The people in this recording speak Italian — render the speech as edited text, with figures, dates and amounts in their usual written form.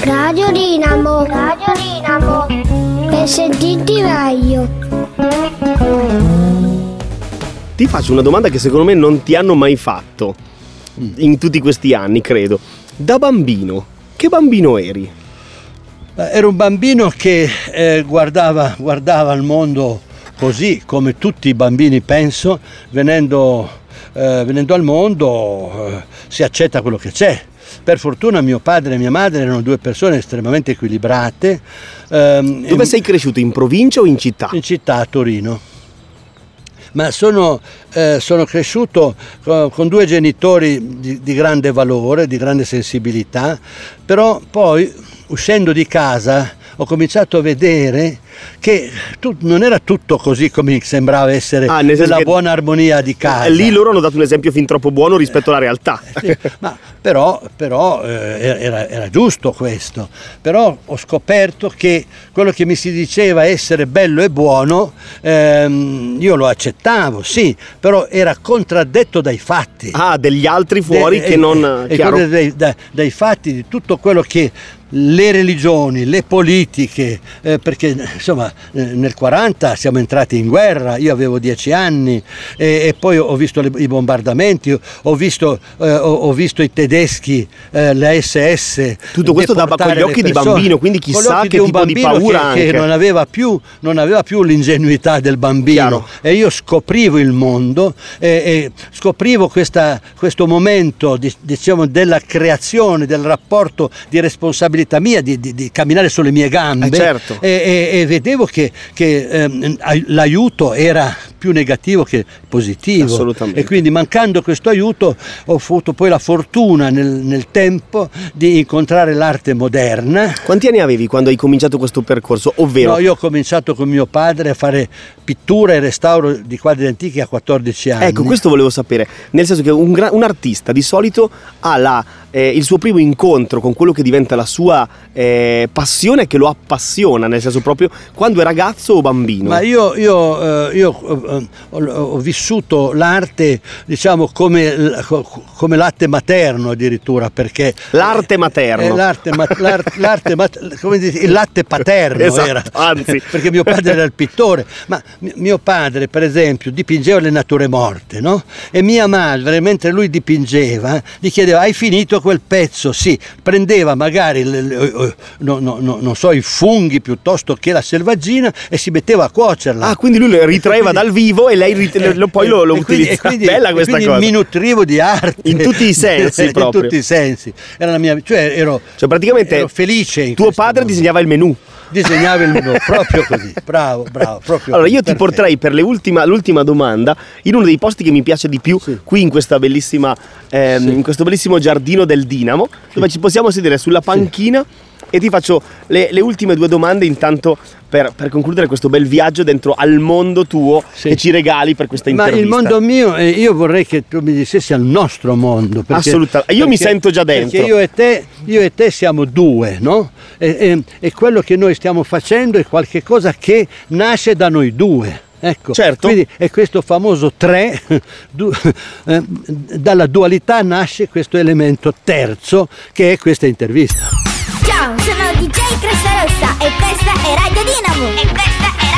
Radio Dinamo. Radio Dinamo. Per sentirti meglio. Ti faccio una domanda che secondo me non ti hanno mai fatto in tutti questi anni, credo. Da bambino, che bambino eri? Ero un bambino che guardava il mondo così, come tutti i bambini, penso, venendo al mondo si accetta quello che c'è. Per fortuna mio padre e mia madre erano due persone estremamente equilibrate. Dove sei cresciuto, in provincia o in città? In città, a Torino. Ma sono cresciuto con due genitori di grande valore, di grande sensibilità, però poi uscendo di casa ho cominciato a vedere che non era tutto così come sembrava essere, nella buona armonia di casa. Lì loro hanno dato un esempio fin troppo buono rispetto alla realtà. Sì, ma però era giusto questo. Però ho scoperto che quello che mi si diceva essere bello e buono, io lo accettavo, sì, però era contraddetto dai fatti. Degli altri fuori che non... Dai fatti, di tutto quello che le religioni, le politiche, perché insomma nel 40 siamo entrati in guerra, io avevo 10 anni e poi ho visto i bombardamenti, ho visto i tedeschi, la SS. Tutto questo dava con gli occhi di bambino, quindi chissà che tipo di paura anche. Che non aveva più l'ingenuità del bambino. Chiaro. E io scoprivo il mondo e scoprivo questo momento diciamo della creazione, del rapporto di responsabilità mia, di camminare sulle mie gambe. Certo. E vedevo che l'aiuto era più negativo che positivo. Assolutamente. E quindi mancando questo aiuto ho avuto poi la fortuna nel tempo di incontrare l'arte moderna. Quanti anni avevi quando hai cominciato questo percorso? Ovvero? No, io ho cominciato con mio padre a fare pittura e restauro di quadri antichi a 14 anni. Ecco, questo volevo sapere, nel senso che un artista di solito ha il suo primo incontro con quello che diventa la sua passione, che lo appassiona, nel senso proprio quando è ragazzo o bambino. Ma io ho vissuto l'arte, diciamo, come latte materno addirittura, perché l'arte materno, come dire, il latte paterno. Esatto, era, anzi, perché mio padre era il pittore, ma mio padre per esempio dipingeva le nature morte, no? E mia madre, mentre lui dipingeva, gli chiedeva: hai finito quel pezzo? Sì. Prendeva magari non so, i funghi piuttosto che la selvaggina e si metteva a cuocerla. Quindi lui lo ritraeva dal vivo e lei poi lo utilizzava. Bella questa cosa. Mi nutrivo di arte in tutti i sensi proprio. In tutti i sensi. Era la mia, ero felice in tuo padre disegnava il menù. Disegnava il menù, proprio così, bravo, proprio. Allora io ti porterei per l'ultima domanda in uno dei posti che mi piace di più, sì, qui in questa bellissima in questo bellissimo giardino del Dinamo, dove ci possiamo sedere sulla panchina, e ti faccio le ultime due domande intanto per concludere questo bel viaggio dentro al mondo tuo, che ci regali per questa intervista. Ma il mondo mio, io vorrei che tu mi dicessi al nostro mondo. Assolutamente, io mi sento già dentro. Perché io e te siamo due, no? E quello che noi stiamo facendo è qualche cosa che nasce da noi due. Ecco, certo. Quindi è questo famoso tre, dalla dualità nasce questo elemento terzo che è questa intervista. Ciao, sono DJ Cresta Rossa e questa è Radio Dinamo.